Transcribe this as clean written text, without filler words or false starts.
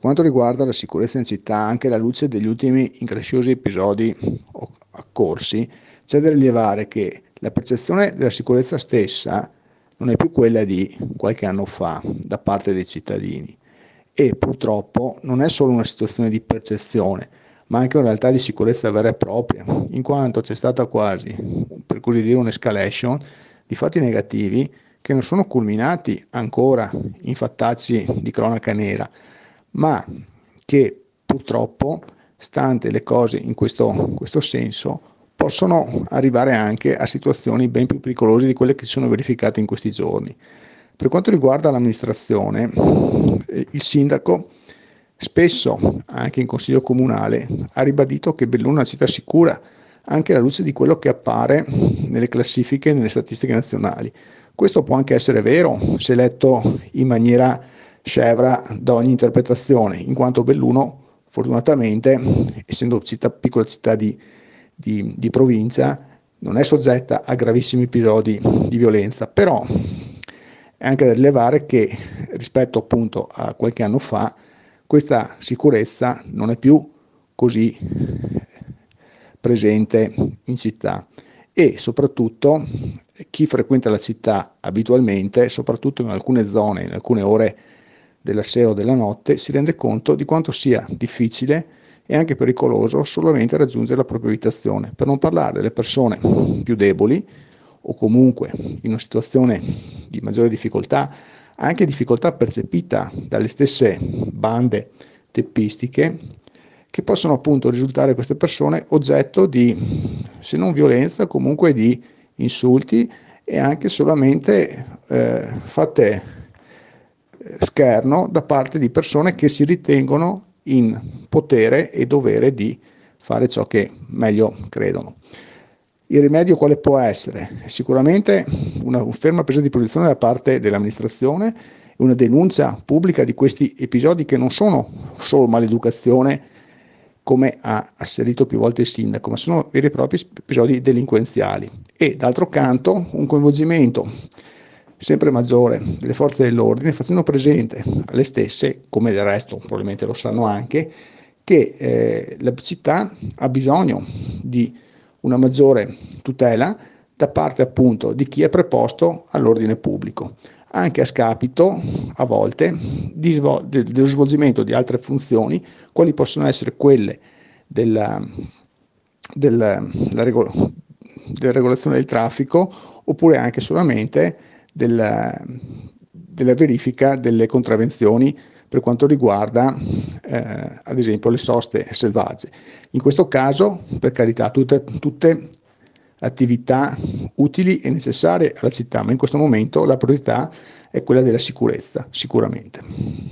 quanto riguarda la sicurezza in città, anche alla luce degli ultimi incresciosi episodi occorsi, c'è da rilevare che la percezione della sicurezza stessa non è più quella di qualche anno fa da parte dei cittadini e purtroppo non è solo una situazione di percezione, ma anche una realtà di sicurezza vera e propria, in quanto c'è stata quasi, per così dire, un'escalation di fatti negativi che non sono culminati ancora in fattacci di cronaca nera, ma che purtroppo, stante le cose in questo senso, possono arrivare anche a situazioni ben più pericolose di quelle che si sono verificate in questi giorni. Per quanto riguarda l'amministrazione, il sindaco spesso, anche in consiglio comunale, ha ribadito che Belluno è una città sicura, anche alla luce di quello che appare nelle classifiche e nelle statistiche nazionali. Questo può anche essere vero se letto in maniera scevra da ogni interpretazione, in quanto Belluno, fortunatamente, essendo piccola città di provincia, non è soggetta a gravissimi episodi di violenza, però è anche da rilevare che rispetto appunto a qualche anno fa questa sicurezza non è più così presente in città e soprattutto chi frequenta la città abitualmente, soprattutto in alcune zone, in alcune ore della sera o della notte, si rende conto di quanto sia difficile e anche pericoloso solamente raggiungere la propria abitazione, per non parlare delle persone più deboli o comunque in una situazione di maggiore difficoltà, anche difficoltà percepita dalle stesse bande teppistiche, che possono appunto risultare queste persone oggetto di, se non violenza, comunque di insulti e anche solamente fatte scherno da parte di persone che si ritengono in potere e dovere di fare ciò che meglio credono. Il rimedio quale può essere? Sicuramente una ferma presa di posizione da parte dell'amministrazione e una denuncia pubblica di questi episodi che non sono solo maleducazione, come ha asserito più volte il sindaco, ma sono veri e propri episodi delinquenziali. E d'altro canto un coinvolgimento sempre maggiore delle forze dell'ordine, facendo presente alle stesse, come del resto probabilmente lo sanno anche, che la città ha bisogno di una maggiore tutela da parte appunto di chi è preposto all'ordine pubblico, anche a scapito a volte dello svolgimento di altre funzioni, quali possono essere quelle della regolazione del traffico, oppure anche solamente della verifica delle contravvenzioni per quanto riguarda ad esempio le soste selvagge. In questo caso, per carità, tutte attività utili e necessarie alla città, ma in questo momento la priorità è quella della sicurezza, sicuramente.